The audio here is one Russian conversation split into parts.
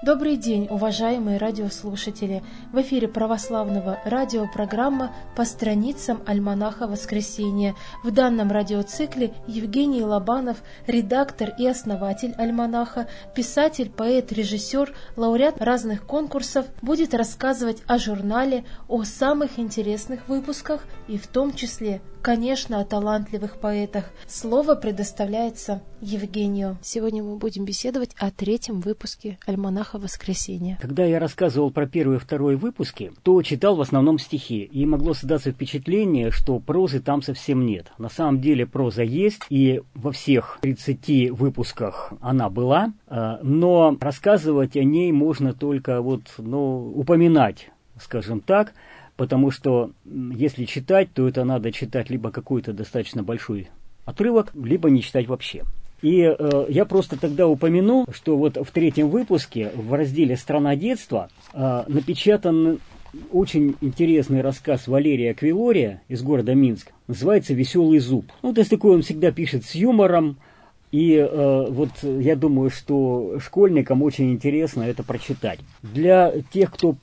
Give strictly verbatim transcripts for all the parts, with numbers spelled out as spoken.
Добрый день, уважаемые радиослушатели! В эфире православного радиопрограмма «По страницам альманаха Воскресения». В данном радиоцикле Евгений Лобанов, редактор и основатель альманаха, писатель, поэт, режиссер, лауреат разных конкурсов, будет рассказывать о журнале, о самых интересных выпусках и в том числе, конечно, о талантливых поэтах. Слово предоставляется Евгению. Сегодня мы будем беседовать о третьем выпуске альманаха Воскресения. Когда я рассказывал про первый и второй выпуски, то читал в основном стихи, и могло создаться впечатление, что прозы там совсем нет. На самом деле проза есть, и во всех тридцати выпусках она была, но рассказывать о ней можно только вот, ну, упоминать, скажем так, потому что если читать, то это надо читать либо какой-то достаточно большой отрывок, либо не читать вообще. И э, я просто тогда упомяну, что вот в третьем выпуске в разделе «Страна детства» э, напечатан очень интересный рассказ Валерия Квилория из города Минск. Называется «Веселый зуб». Ну, то есть такой он всегда пишет с юмором. И э, вот я думаю, что школьникам очень интересно это прочитать. Для тех, кто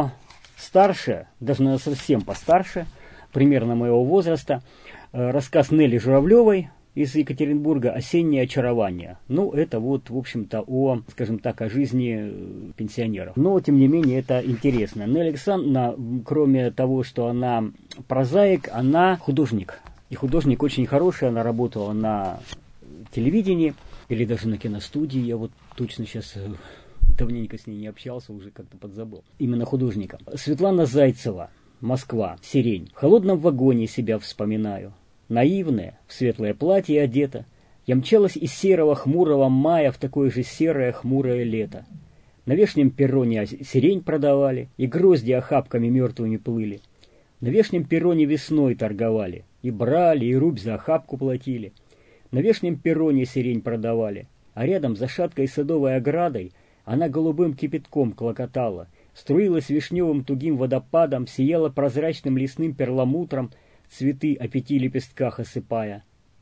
постарше, даже наверное, совсем постарше, примерно моего возраста, э, рассказ Нелли Журавлевой из Екатеринбурга «Осеннее очарование». Ну, это вот, в общем-то, о, скажем так, о жизни пенсионеров. Но, тем не менее, это интересно. Нелли Александровна, кроме того, что она прозаик, она художник. И художник очень хороший, она работала на телевидении или даже на киностудии. Я вот точно сейчас давненько с ней не общался, уже как-то подзабыл. Именно художником. Светлана Зайцева, Москва, «Сирень». В холодном вагоне себя вспоминаю. Наивная, в светлое платье одета, я мчалась из серого хмурого мая в такое же серое хмурое лето. На верхнем перроне сирень продавали, и грозди охапками мертвыми плыли. На верхнем перроне весной торговали, и брали, и рубь за охапку платили. На верхнем перроне сирень продавали, а рядом за шаткой садовой оградой она голубым кипятком клокотала, струилась вишневым тугим водопадом, сияла прозрачным лесным перламутром, цветы о пяти лепестках осыпая.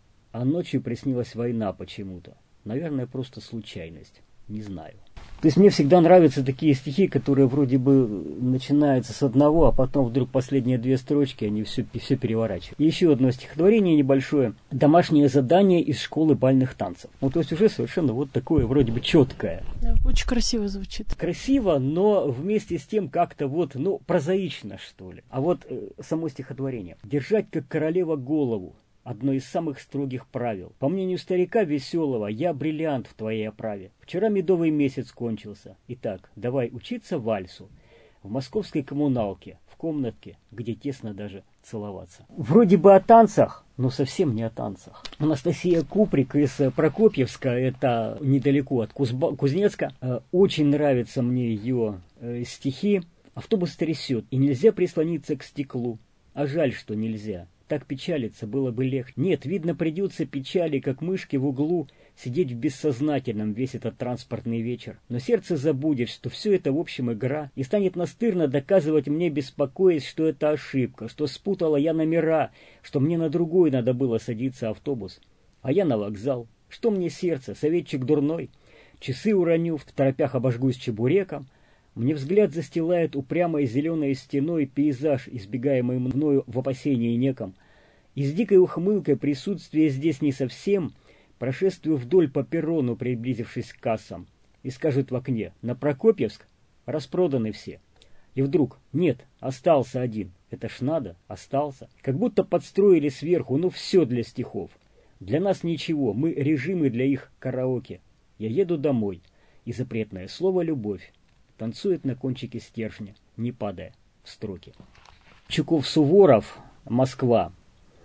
А ночью приснилась война почему-то. Наверное, просто случайность. Не знаю. То есть мне всегда нравятся такие стихи, которые вроде бы начинаются с одного, а потом вдруг последние две строчки, они все, все переворачивают. И еще одно стихотворение небольшое. «Домашнее задание из школы бальных танцев». Ну, то есть уже совершенно вот такое вроде бы четкое. Да, очень красиво звучит. Красиво, но вместе с тем как-то вот, ну, прозаично, что ли. А вот э, само стихотворение. «Держать, как королева, голову. Одно из самых строгих правил. По мнению старика веселого, я бриллиант в твоей оправе. Вчера медовый месяц кончился. Итак, давай учиться вальсу. В московской коммуналке, в комнатке, где тесно даже целоваться». Вроде бы о танцах, но совсем не о танцах. Анастасия Куприк из Прокопьевска, это недалеко от Кузба- Кузнецка. Очень нравятся мне ее стихи. «Автобус трясет, и нельзя прислониться к стеклу. А жаль, что нельзя. Так печалиться было бы легче. Нет, видно, придется печали, как мышки в углу, сидеть в бессознательном весь этот транспортный вечер. Но сердце забудет, что все это в общем игра, и станет настырно доказывать мне, беспокоясь, что это ошибка, что спутала я номера, что мне на другой надо было садиться автобус. А я на вокзал. Что мне сердце, советчик дурной? Часы уроню, в торопях обожгусь чебуреком. Мне взгляд застилает упрямой зеленой стеной пейзаж, избегаемый мною в опасении неком. И с дикой ухмылкой присутствие здесь не совсем, прошествую вдоль по перрону, приблизившись к кассам, и скажет в окне: на Прокопьевск распроданы все. И вдруг: нет, остался один. Это ж надо, остался. Как будто подстроили сверху, ну все для стихов. Для нас ничего, мы режимы для их караоке. Я еду домой, и запретное слово «любовь» танцует на кончике стержня, не падая в строки. Чуков-Суворов, Москва.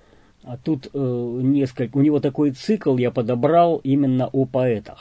А тут э, несколько, у него такой цикл я подобрал именно о поэтах.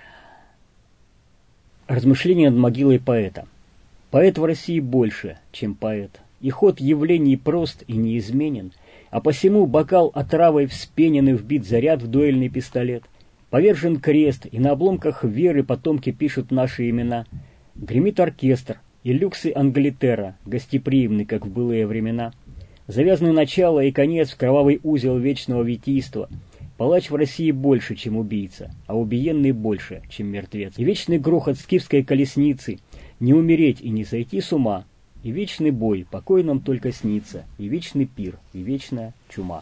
Размышления над могилой поэта. Поэт в России больше, чем поэт. И ход явлений прост и неизменен, а посему бокал отравой вспенен и вбит заряд в дуэльный пистолет. Повержен крест, и на обломках веры потомки пишут наши имена. Гремит оркестр, и люксы Англитера, гостеприимны, как в былые времена. Завязаны начало и конец в кровавый узел вечного витийства. Палач в России больше, чем убийца, а убиенный больше, чем мертвец. И вечный грохот скифской колесницы, не умереть и не сойти с ума, и вечный бой, покой нам только снится, и вечный пир, и вечная чума.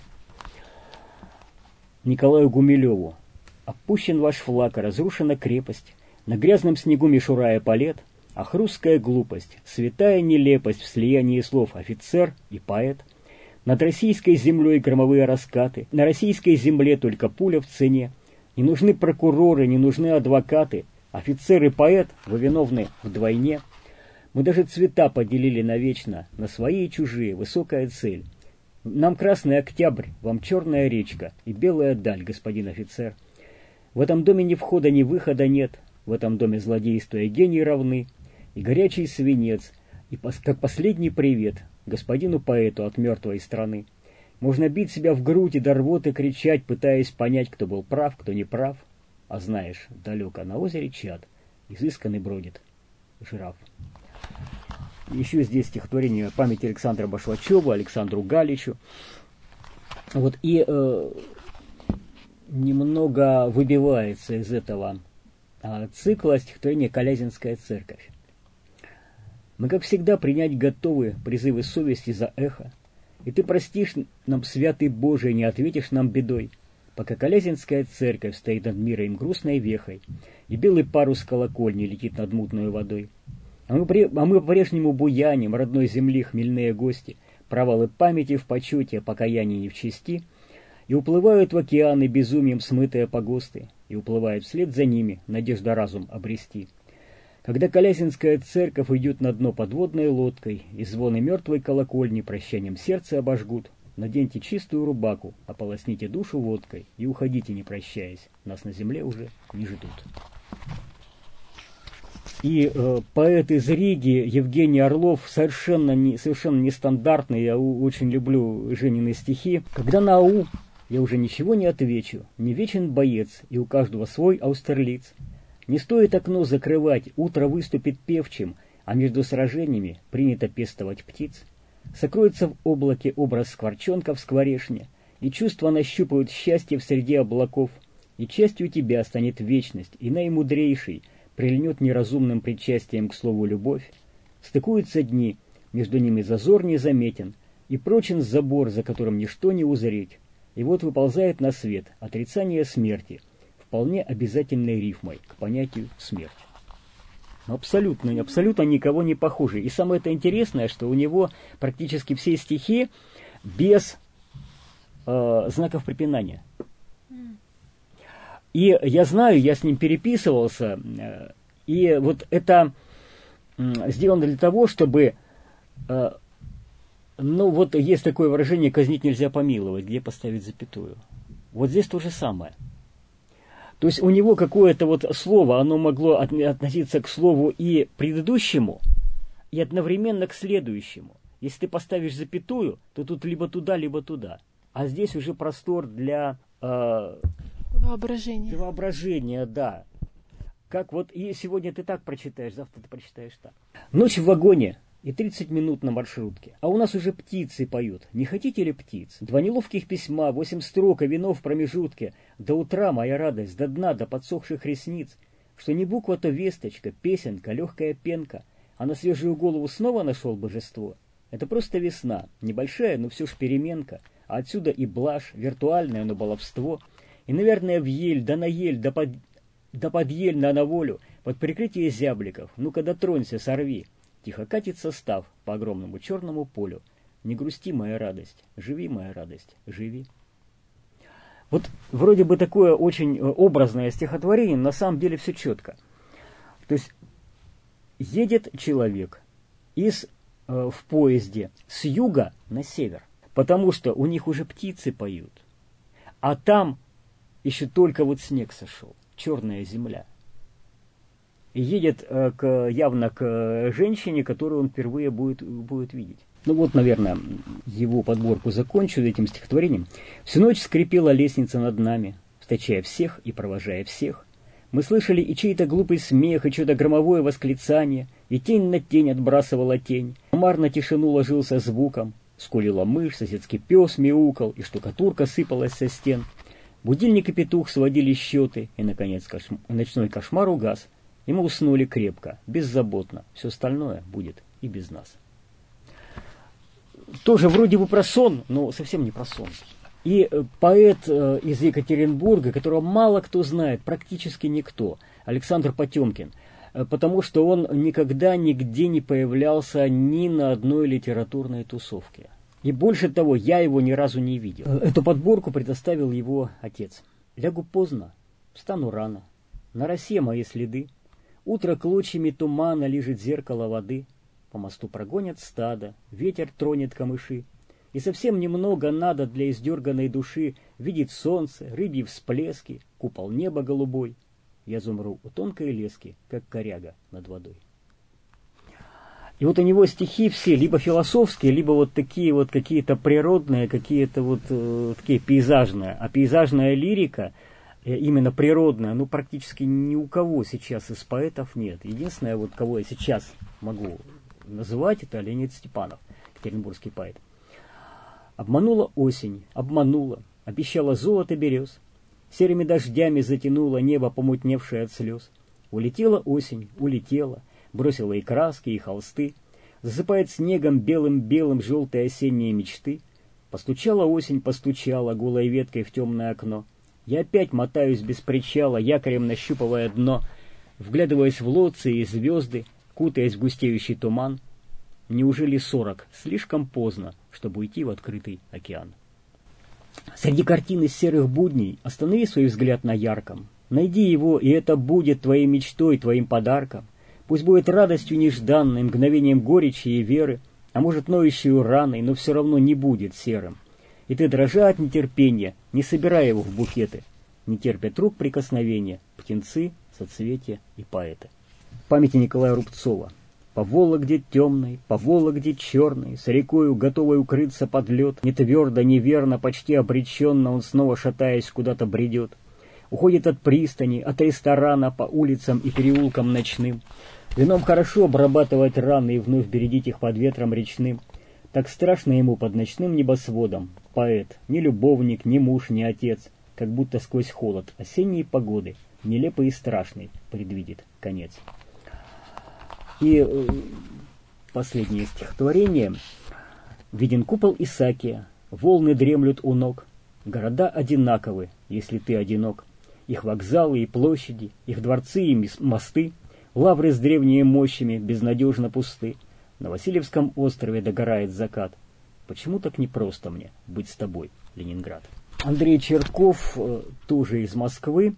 Николаю Гумилеву. Опущен ваш флаг, разрушена крепость, на грязном снегу мишура эполет, ах, русская глупость, святая нелепость в слиянии слов офицер и поэт. Над российской землей громовые раскаты, на российской земле только пуля в цене. Не нужны прокуроры, не нужны адвокаты, офицер и поэт, вы виновны вдвойне. Мы даже цвета поделили навечно, на свои и чужие, высокая цель. Нам красный октябрь, вам черная речка и белая даль, господин офицер. В этом доме ни входа, ни выхода нет, в этом доме злодейства и гений равны, и горячий свинец, и пос как последний привет господину поэту от мертвой страны. Можно бить себя в грудь и до рвоты кричать, пытаясь понять, кто был прав, кто не прав. А знаешь, далеко на озере Чад изысканный бродит жираф. Еще здесь стихотворение памяти Александра Башлачева, Александру Галичу. Вот и э, немного выбивается из этого э, цикла стихотворение «Колязинская церковь». Мы, как всегда, принять готовы призывы совести за эхо, и ты простишь нам, святый Божий, не ответишь нам бедой, пока Колязинская церковь стоит над миром грустной вехой, и белый парус колокольни летит над мутной водой. А мы, а мы по-прежнему буяним родной земли хмельные гости, провалы памяти в почете, покаяние не в чести, и уплывают в океаны безумием смытые погосты, и уплывает вслед за ними надежда разум обрести. Когда Колязинская церковь идет на дно подводной лодкой, и звоны мертвой колокольни прощанием сердце обожгут, наденьте чистую рубаку, ополосните душу водкой и уходите, не прощаясь, нас на земле уже не ждут. И э, поэт из Риги Евгений Орлов, совершенно, не, совершенно нестандартный, я у, очень люблю Женины стихи. Когда на ау я уже ничего не отвечу, не вечен боец, и у каждого свой Аустерлиц. Не стоит окно закрывать, утро выступит певчим, а между сражениями принято пестовать птиц. Сокроется в облаке образ скворчонка в скворешне, и чувства нащупают счастье в среде облаков, и частью тебя станет вечность, и наимудрейший прильнет неразумным причастием к слову любовь. Стыкуются дни, между ними зазор незаметен, и прочен забор, за которым ничто не узреть. И вот выползает на свет отрицание смерти, вполне обязательной рифмой к понятию смерть. Абсолютно, абсолютно никого не похожи. И самое это интересное, что у него практически все стихи без э, знаков препинания. И я знаю, я с ним переписывался, э, и вот это э, сделано для того, чтобы, э, ну вот есть такое выражение «казнить нельзя помиловать», где поставить запятую. Вот здесь то же самое. То есть у него какое-то вот слово, оно могло относиться к слову и предыдущему, и одновременно к следующему. Если ты поставишь запятую, то тут либо туда, либо туда. А здесь уже простор для... Э, воображения. Для воображения, да. Как вот и сегодня ты так прочитаешь, завтра ты прочитаешь так. Ночь в вагоне и тридцать минут на маршрутке. А у нас уже птицы поют. Не хотите ли птиц? Два неловких письма, восемь строк, а вино в промежутке. До утра моя радость, до дна, до подсохших ресниц. Что не буква, то весточка, песенка, легкая пенка. А на свежую голову снова нашел божество. Это просто весна, небольшая, но все ж переменка. А отсюда и блажь, виртуальное, но баловство. И, наверное, в ель, да на ель, да под, да под ель, на на волю, под прикрытие зябликов. Ну-ка дотронься, сорви. Тихо катит состав по огромному черному полю. Не грусти, моя радость, живи, моя радость, живи. Вот вроде бы такое очень образное стихотворение, на самом деле все четко. То есть едет человек из, э, в поезде с юга на север, потому что у них уже птицы поют, а там еще только вот снег сошел, черная земля. И едет э, к, явно к женщине, которую он впервые будет, будет видеть. Ну вот, наверное, его подборку закончу этим стихотворением. «Всю ночь скрипела лестница над нами, встречая всех и провожая всех. Мы слышали и чей-то глупый смех, и чье-то громовое восклицание, и тень на тень отбрасывала тень. Комар на тишину ложился звуком, скулила мышь, соседский пес мяукал, и штукатурка сыпалась со стен. Будильник и петух сводили счеты, и, наконец, кошм... ночной кошмар угас, и мы уснули крепко, беззаботно. Все остальное будет и без нас. Тоже вроде бы про сон, но совсем не про сон. И поэт из Екатеринбурга, которого мало кто знает, практически никто, Александр Потемкин, потому что он никогда нигде не появлялся ни на одной литературной тусовке. И больше того, я его ни разу не видел. Эту подборку предоставил его отец. «Лягу поздно, встану рано, на росе мои следы, утро клочьями тумана лижет зеркало воды, по мосту прогонят стадо, ветер тронет камыши, и совсем немного надо для издерганной души видеть солнце, рыбьи всплески, купол неба голубой. Я замру у тонкой лески, как коряга над водой». И вот у него стихи все либо философские, либо вот такие вот какие-то природные, какие-то вот э, такие пейзажные. А пейзажная лирика, э, именно природная, ну практически ни у кого сейчас из поэтов нет. Единственное, вот кого я сейчас могу называть, это Леонид Степанов, екатеринбургский поэт. Обманула осень, обманула, обещала золото берез, серыми дождями затянула небо, помутневшее от слез. Улетела осень, улетела, бросила и краски, и холсты, засыпает снегом белым-белым желтые осенние мечты. Постучала осень, постучала голой веткой в темное окно. Я опять мотаюсь без причала, якорем нащупывая дно, вглядываясь в лоции и звезды, кутаясь в густеющий туман. Неужели сорок слишком поздно, чтобы уйти в открытый океан? Среди картин из серых будней останови свой взгляд на ярком. Найди его, и это будет твоей мечтой, твоим подарком. Пусть будет радостью нежданной, мгновением горечи и веры, а может ноющей раной, но все равно не будет серым. И ты, дрожа от нетерпения, не собирай его в букеты. Не терпят рук прикосновения птенцы, соцветия и поэты. Памяти Николая Рубцова. По Вологде темной, по Вологде черной, с рекою, готовой укрыться под лед, не твердо, неверно, почти обреченно, он снова, шатаясь, куда-то бредет. Уходит от пристани, от ресторана, по улицам и переулкам ночным. Вином хорошо обрабатывать раны и вновь бередить их под ветром речным. Так страшно ему под ночным небосводом. Поэт, ни любовник, ни муж, ни отец, как будто сквозь холод осенней погоды, нелепый и страшный, предвидит конец. И э, последнее стихотворение. Виден купол Исаакия, волны дремлют у ног. Города одинаковы, если ты одинок. Их вокзалы и площади, их дворцы и мосты, лавры с древними мощами безнадежно пусты. На Васильевском острове догорает закат. Почему так непросто мне быть с тобой, Ленинград? Андрей Черков, тоже из Москвы,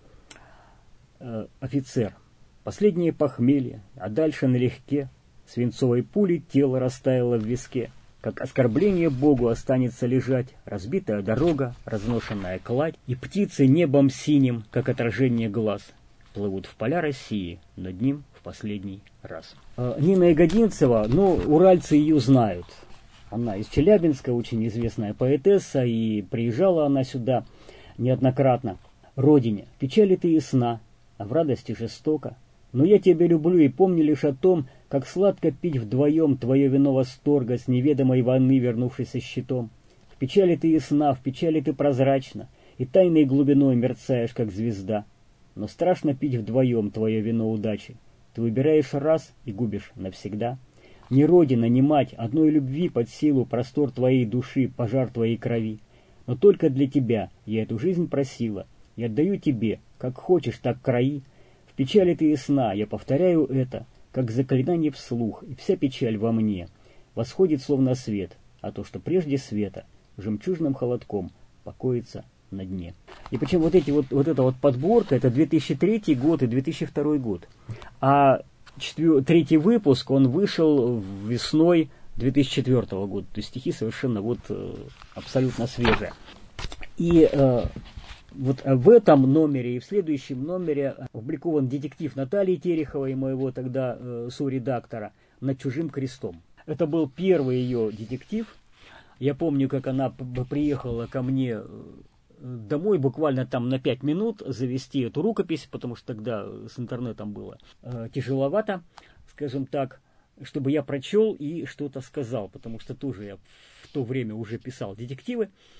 офицер. Последнее похмелье, а дальше налегке. Свинцовой пули тело растаяло в виске. Как оскорбление Богу останется лежать разбитая дорога, разношенная кладь, и птицы небом синим, как отражение глаз, плывут в поля России над ним в последний раз. А Нина Ягодинцева, ну, уральцы ее знают. Она из Челябинска, очень известная поэтесса, и приезжала она сюда неоднократно. Родине, печали ты ясна, а в радости жестоко. Но я тебя люблю и помню лишь о том, как сладко пить вдвоем твое вино восторга с неведомой войны, вернувшейся щитом. В печали ты ясна, в печали ты прозрачна, и тайной глубиной мерцаешь, как звезда. Но страшно пить вдвоем твое вино удачи. Ты выбираешь раз и губишь навсегда. Ни родина, ни мать, одной любви под силу простор твоей души, пожар твоей крови. Но только для тебя я эту жизнь просила, и отдаю тебе, как хочешь, так краи. В печали ты ясна, я повторяю это, как заклинание вслух, и вся печаль во мне восходит словно свет, а то, что прежде света, жемчужным холодком покоится на дне. И почему вот эти вот, вот эта вот подборка, это две тысячи третий год и две тысячи второй год. А четвер... третий выпуск, он вышел весной две тысячи четвёртого года. То есть стихи совершенно вот абсолютно свежие. И э, вот в этом номере и в следующем номере опубликован детектив Натальи Тереховой, моего тогда э, соредактора, «Над чужим крестом». Это был первый ее детектив. Я помню, как она приехала ко мне домой буквально там на пять минут завести эту рукопись, потому что тогда с интернетом было э, тяжеловато, скажем так, чтобы я прочел и что-то сказал, потому что тоже я в то время уже писал детективы.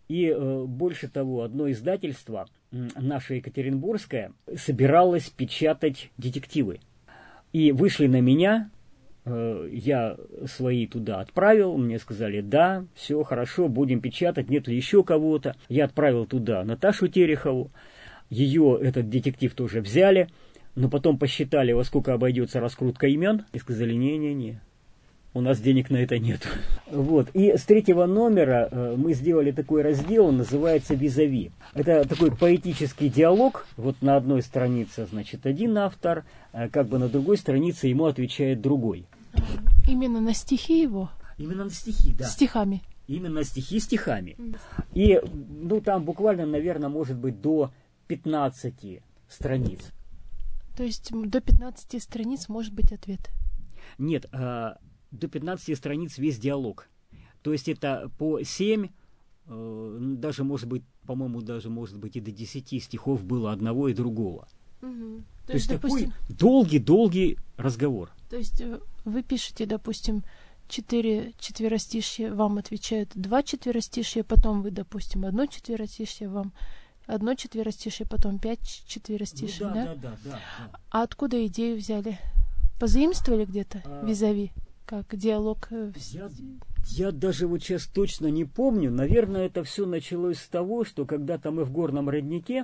И э, больше того, одно издательство, наше екатеринбургское, собиралось печатать детективы. И вышли на меня, э, я свои туда отправил, мне сказали, да, все хорошо, будем печатать, нет ли еще кого-то. Я отправил туда Наташу Терехову, ее этот детектив тоже взяли, но потом посчитали, во сколько обойдется раскрутка имен, и сказали, не-не-не. У нас денег на это нет. Вот. И с третьего номера э, мы сделали такой раздел, он называется «Визави». Это такой поэтический диалог. Вот на одной странице, значит, один автор, а как бы на другой странице ему отвечает другой. Именно на стихи его? Именно на стихи, да. Стихами? Именно стихи стихами. И, ну, там буквально, наверное, может быть до пятнадцати страниц. То есть до пятнадцати страниц может быть ответ? Нет, а... до пятнадцати страниц весь диалог. То есть это по семь, э, даже может быть, по-моему, даже может быть и до десяти стихов было одного и другого. Угу. То, То есть, есть допустим, такой долгий-долгий разговор. То есть вы пишете, допустим, четыре четверостишья, вам отвечают два четверостишья, потом вы, допустим, одно четверостишье, вам одно четверостишье, потом пять четверостишей, ну, да, да? Да, да, да, да. А откуда идею взяли? Позаимствовали где-то А... визави? Как диалог? Я, я даже вот сейчас точно не помню. Наверное, это все началось с того, что когда-то мы в Горном роднике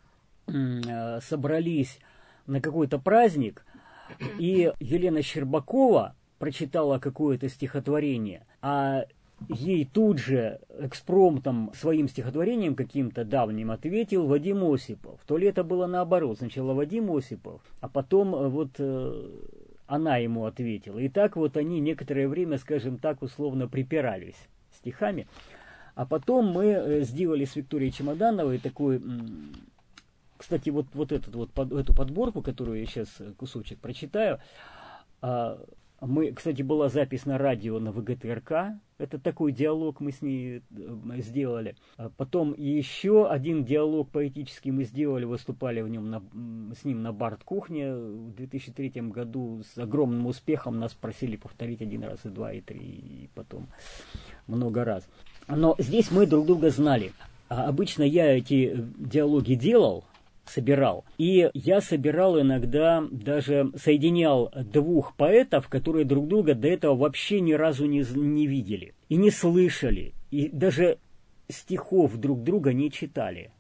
э, собрались на какой-то праздник, и Елена Щербакова прочитала какое-то стихотворение, а ей тут же экспромтом своим стихотворением каким-то давним ответил Вадим Осипов. То ли это было наоборот. Сначала Вадим Осипов, а потом вот... Э, она ему ответила. И так вот они некоторое время, скажем так, условно припирались стихами. А потом мы сделали с Викторией Чемодановой такой... Кстати, вот, вот, этот, вот под, эту подборку, которую я сейчас кусочек прочитаю, мы, кстати, была запись на радио на вэ гэ тэ эр ка. Это такой диалог мы с ней сделали. Потом еще один диалог поэтический мы сделали, выступали в нем на, с ним на Барт-кухне в две тысячи третьем году. С огромным успехом нас просили повторить один раз, и два, и три, и потом много раз. Но здесь мы друг друга знали. А обычно я эти диалоги делал, собирал. И я собирал иногда, даже соединял двух поэтов, которые друг друга до этого вообще ни разу не, не видели и не слышали, и даже стихов друг друга не читали.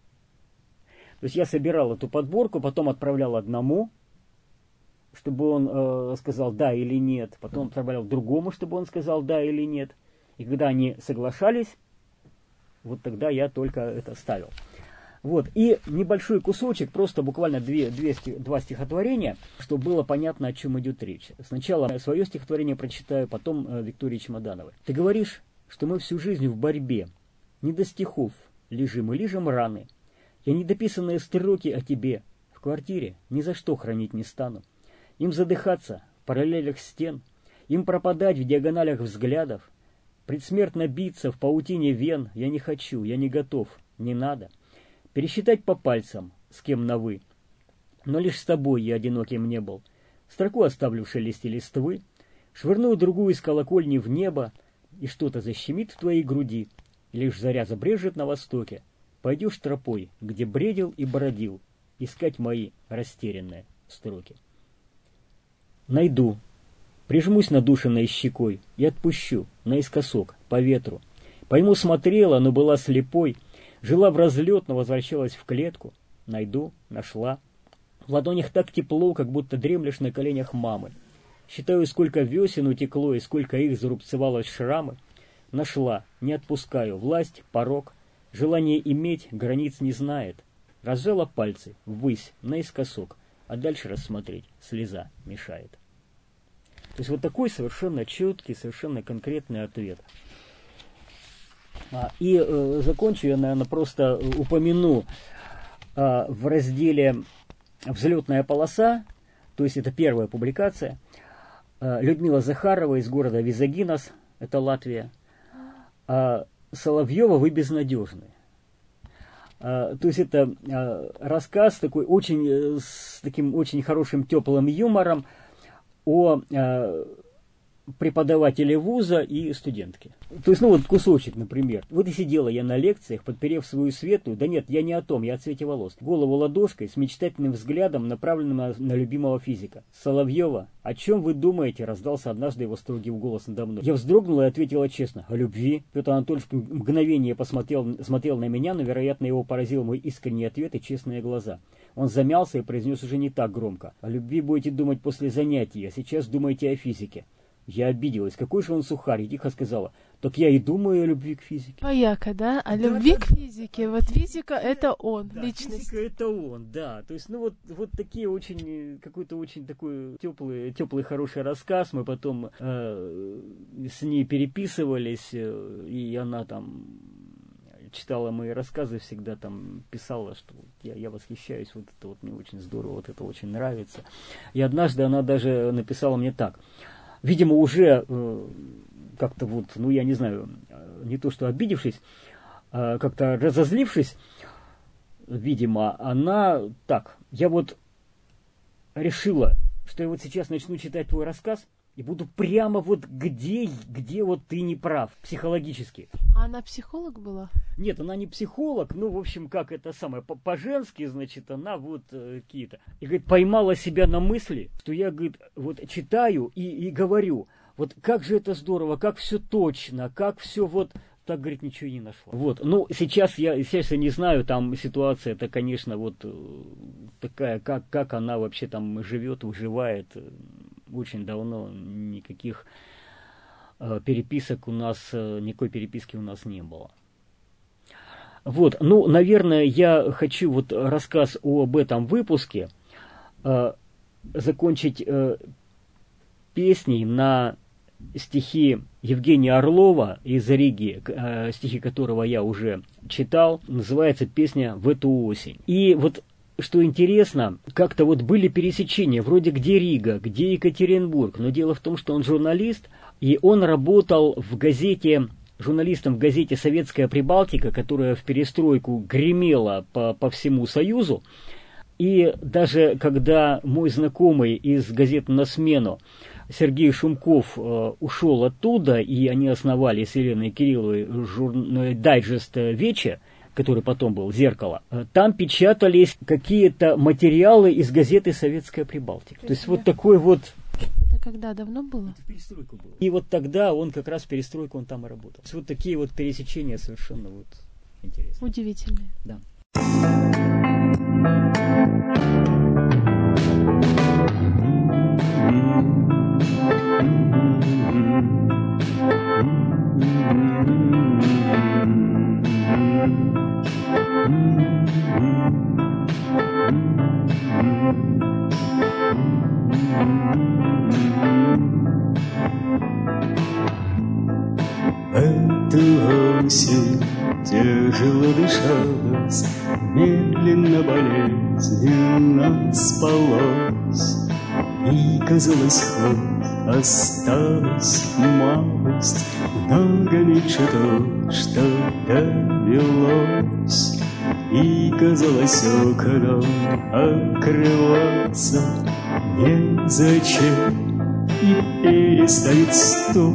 То есть я собирал эту подборку, потом отправлял одному, чтобы он э, сказал да или нет, потом отправлял другому, чтобы он сказал да или нет. И когда они соглашались, вот тогда я только это ставил. Вот, и небольшой кусочек, просто буквально две, две, два стихотворения, чтобы было понятно, о чем идет речь. Сначала свое стихотворение прочитаю, потом э, Виктории Чемодановой. Ты говоришь, что мы всю жизнь в борьбе, не до стихов лежим и лижем раны. Я недописанные строки о тебе в квартире ни за что хранить не стану. Им задыхаться в параллелях стен, им пропадать в диагоналях взглядов, предсмертно биться в паутине вен я не хочу, я не готов, не надо. Пересчитать по пальцам, с кем на «вы». Но лишь с тобой я одиноким не был. Строку оставлю в шелесте листвы, швырну другую из колокольни в небо, и что-то защемит в твоей груди, и лишь заря забрежет на востоке. Пойдешь тропой, где бредил и бродил, искать мои растерянные строки. Найду, прижмусь надушенной щекой и отпущу наискосок по ветру. Пойму, смотрела, но была слепой, жила в разлет, но возвращалась в клетку. Найду, нашла. В ладонях так тепло, как будто дремлешь на коленях мамы. Считаю, сколько весен утекло и сколько их зарубцевалось шрамы. Нашла, не отпускаю, власть, порог. Желание иметь границ не знает. Разжала пальцы, ввысь, наискосок, а дальше рассмотреть слеза мешает. То есть вот такой совершенно четкий, совершенно конкретный ответ. И э, закончу я, наверное, просто упомяну э, в разделе «Взлетная полоса», то есть это первая публикация, э, Людмила Захарова из города Визагинос, это Латвия, э, Соловьева «Вы безнадежны». Э, то есть это э, рассказ такой очень, э, с таким очень хорошим теплым юмором о... Э, преподаватели вуза и студентки. То есть, ну вот кусочек, например. Вот и сидела я на лекциях, подперев свою светлую, да нет, я не о том, я о цвете волос, голову ладошкой с мечтательным взглядом, направленным на, на любимого физика. Соловьева, о чем вы думаете? Раздался однажды его строгий голос надо мной. Я вздрогнула и ответила честно: о любви. Петр Анатольевич мгновение посмотрел смотрел на меня, но, вероятно, его поразил мой искренний ответ и честные глаза. Он замялся и произнес уже не так громко: о любви будете думать после занятий, а сейчас думайте о физике. Я обиделась. Какой же он сухарь, и тихо сказала: так я и думаю о любви к физике. Пояка, да? О любви да, к физике. Вот физика — это он, да, личность. Физика — это он, да. То есть, ну вот, вот такие очень, какой-то очень такой теплый, теплый, хороший рассказ. Мы потом э, с ней переписывались, и она там читала мои рассказы, всегда там писала, что я, я восхищаюсь, вот это вот мне очень здорово, вот это очень нравится. И однажды она даже написала мне так. Видимо, уже э, как-то вот, ну я не знаю, не то что обидевшись, а как-то разозлившись, видимо, она так, я вот решила, что я вот сейчас начну читать твой рассказ и буду прямо вот где, где вот ты не прав, психологически. А она психолог была? Нет, она не психолог, ну, в общем, как это самое, по-женски, значит, она вот э, какие-то. И, говорит, поймала себя на мысли, что я, говорит, вот читаю и, и говорю, вот как же это здорово, как все точно, как все вот... Так, говорит, ничего не нашла. Вот, ну, сейчас я, сейчас я не знаю, там ситуация, это, конечно, вот такая, как, как она вообще там живет, выживает. Очень давно никаких э, переписок у нас, э, никакой переписки у нас не было. Вот, ну, наверное, я хочу вот рассказ об этом выпуске э, закончить э, песней на стихи Евгения Орлова из Риги, э, стихи которого я уже читал. Называется песня «В эту осень». И вот что интересно, как-то вот были пересечения, вроде где Рига, где Екатеринбург, но дело в том, что он журналист, и он работал в газете, журналистом в газете «Советская Прибалтика», которая в перестройку гремела по, по всему Союзу. И даже когда мой знакомый из газеты «На смену» Сергей Шумков э, ушел оттуда, и они основали с Еленой Кирилловой жур... дайджест «Вече», который потом был «Зеркало», там печатались какие-то материалы из газеты «Советская Прибалтика». То есть вот такой вот... Это когда давно было? Это в перестройку было. И вот тогда он как раз в перестройку, он там и работал. То есть вот такие вот пересечения совершенно вот интересные. Удивительные. Да. Эту осень тяжело дышалось, медленно болезненно спалось, и казалось, хоть осталась малость, много меньше то, что довелось. И казалось, окном окрываться незачем, и переставить стул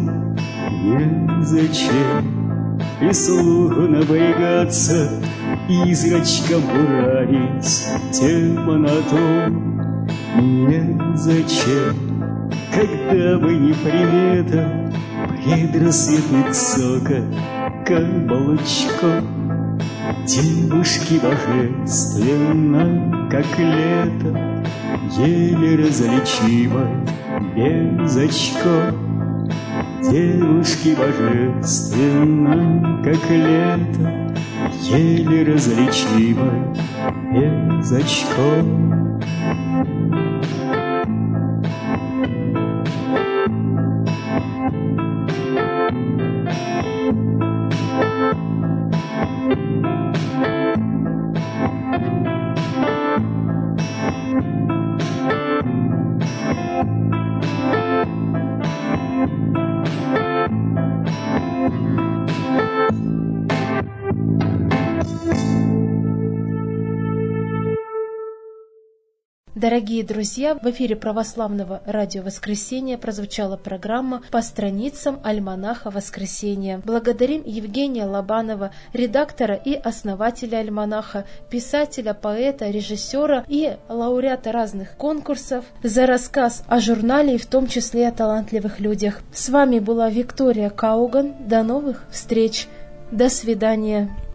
незачем, и слуху напрягаться, и зрачком буравить темноту незачем, когда бы не примета предрассветный цокот каблучков. Девушки божественно, как лето, еле различимой без очков. Девушки божественно, как лето, еле различимой без очков. Дорогие друзья, в эфире Православного радио «Воскресенье» прозвучала программа «По страницам альманаха Воскресенья». Благодарим Евгения Лобанова, редактора и основателя альманаха, писателя, поэта, режиссера и лауреата разных конкурсов, за рассказ о журнале и в том числе о талантливых людях. С вами была Виктория Кауган. До новых встреч. До свидания.